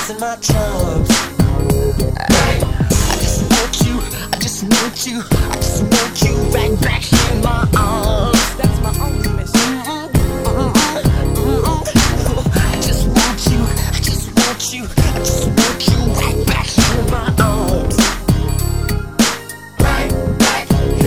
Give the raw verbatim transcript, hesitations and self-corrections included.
in my trunks. Hey, I just want you, I just want you, I just want you right back here in my arms.